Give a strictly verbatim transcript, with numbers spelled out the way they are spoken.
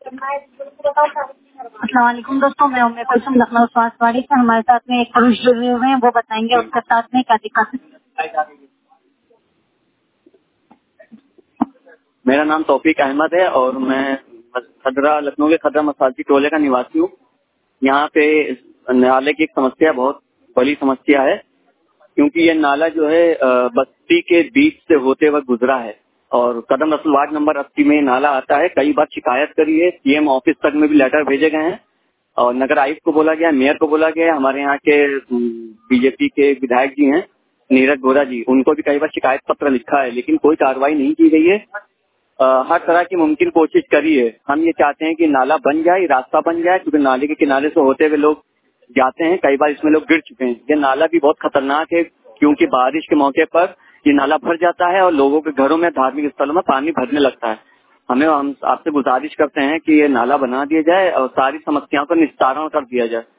अस्सलाम वालेकुम दोस्तों, मैं उम्मे कुलसुम लखनऊ स्वास्थ्यवाड़ी से। हमारे साथ में एक पुरुष जुड़े हुए हैं, वो बताएंगे उनके साथ में क्या दिक्कत है। मेरा नाम तौफीक अहमद है और मैं खदरा लखनऊ के खदरा मसाजी टोले का निवासी हूँ। यहाँ पे नाले की एक समस्या बहुत बड़ी समस्या है, क्योंकि ये नाला जो है अ, बस्ती के बीच से होते वक्त गुजरा है और कदम रसूल वार्ड नंबर अस्सी में नाला आता है। कई बार शिकायत करी है, सीएम ऑफिस तक में भी लेटर भेजे गए हैं और नगर आयुक्त को बोला गया, मेयर को बोला गया। हमारे यहाँ के बीजेपी के विधायक जी हैं नीरज गोरा जी, उनको भी कई बार शिकायत पत्र लिखा है, लेकिन कोई कार्रवाई नहीं की गई है। अ, हर तरह की मुमकिन कोशिश करी है। हम ये चाहते हैं कि नाला बन जाए, रास्ता बन जाए, क्योंकि नाले के किनारे से होते हुए लोग जाते हैं। कई बार इसमें लोग गिर चुके हैं। ये नाला भी बहुत खतरनाक है, क्योंकि बारिश के मौके पर ये नाला भर जाता है और लोगों के घरों में, धार्मिक स्थलों में पानी भरने लगता है। हमें हम आपसे गुजारिश करते हैं कि ये नाला बना दिया जाए और सारी समस्याओं का निस्तारण कर दिया जाए।